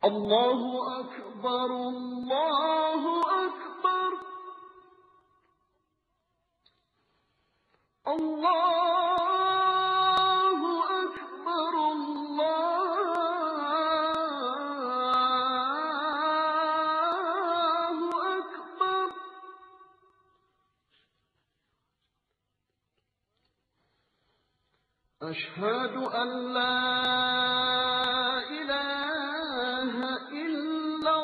الله أكبر الله أكبر الله أكبر الله أكبر أشهد أن لا إله إلا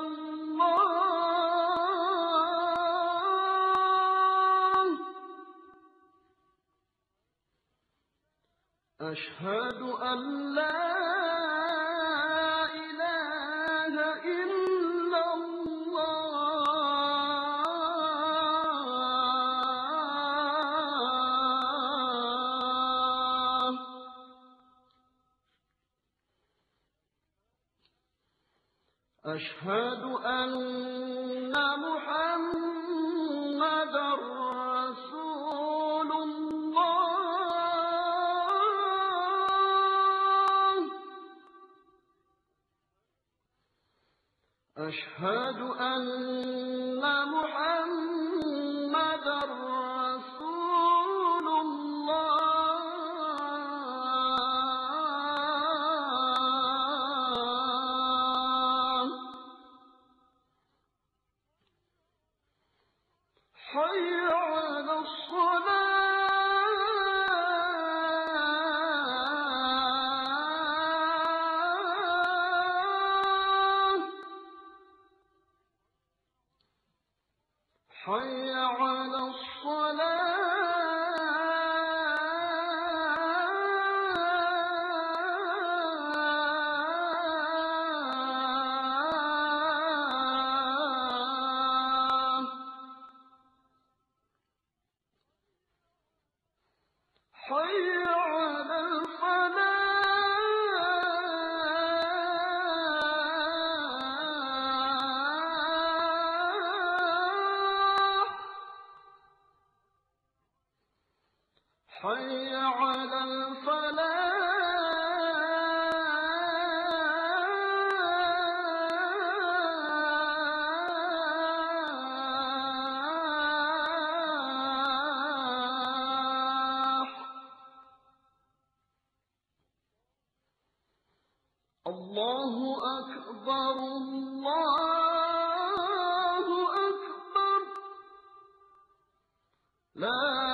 الله أشهد أن لا إله إلا الله أشهد أن محمدًا رسول الله أشهد أن محمدًا رسول الله حي على الصلاة حي على الصلاة حي على الفلاح حي على الفلاح الله أكبر الله أكبر لا